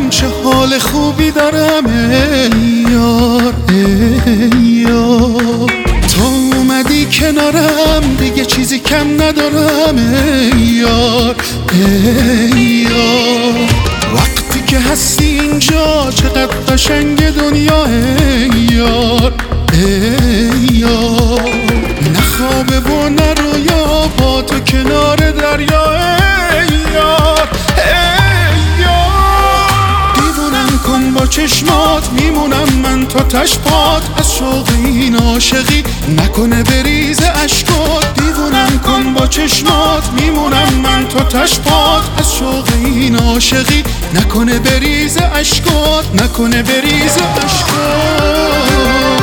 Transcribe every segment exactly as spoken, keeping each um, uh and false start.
ندارم چه حال خوبی دارم ای یار ای یار. تو اومدی کنارم دیگه چیزی کم ندارم ای یار ای یار. وقتی که هستی اینجا چقدر قشنگ دنیا ای یار ای یار. نه خوابه و نه رویا با تو کنار دریا ای یار ای یار. دیوونم کن با چشمات میمونم من تا تشپات از شوق این عاشقی نکنه بریز عشقات. دیوونم کن با چشمات میمونم من تا تشپات از شوق این عاشقی نکنه بریز عشقات نکنه بریز عشقات.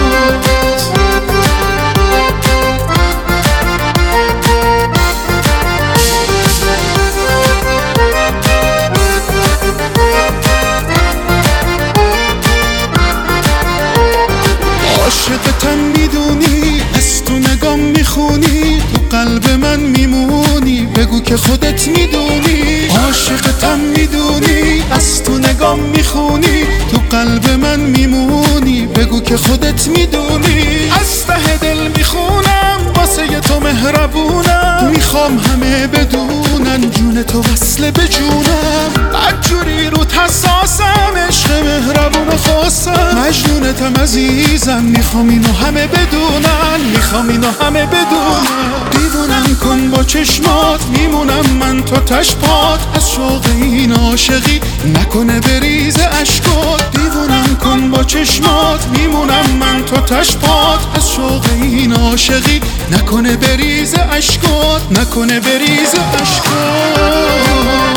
عاشقتم میدونی از تو نگام میخونی تو قلب من میمونی بگو که خودت میدونی. عاشقتم میدونی از تو نگام میخونی تو قلب من میمونی بگو که خودت میدونی. از ته دل میخونم واسه تو مهربونم میخوام همه بدونن جون تو وصله به جونم. بدجوری رو حساسم عشق مهربون و خاصم مجنونتم عزیزم میخوام اینو همه بدونن میخوام اینو همه بدونن. دیوونم کن با چشمات میمونم من تا تشپات از شوق این عاشقی نکنه بریز عشقات. دیوونم کن با چشمات میمونم من تا تشپات از شوق این عاشقی نکنه بریز عشقات نکنه بریز عشقات.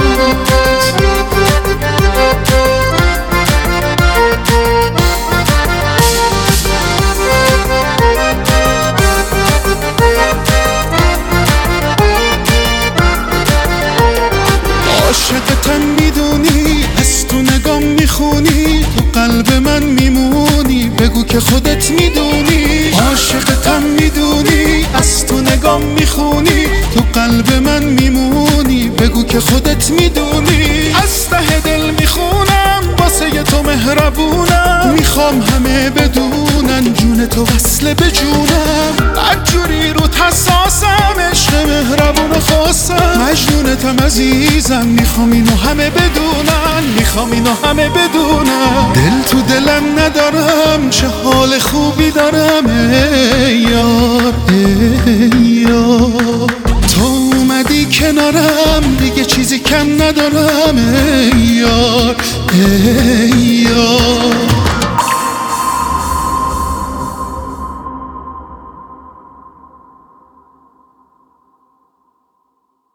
عاشقتم میدونی از تو نگام میخونی تو قلب من میمونی بگو که خودت میدونی. عاشقتم میدونی از تو نگام میخونی تو قلب من میمونی بگو که خودت میدونی. از ته دل میخونم واسه تو مهربونم میخوام همه بدونن جون تو وصله به جونم. بدجوری رو حساسم عشق مهربون و خاصم مجنونتم عزیزم میخوام اینو همه بدونن میخوام اینو همه بدونن. دل تو دلم ندارم چه حال خوبی دارم ای یار ای یار. تو اومدی کنارم دیگه چیزی کم ندارم ای یار ای یار.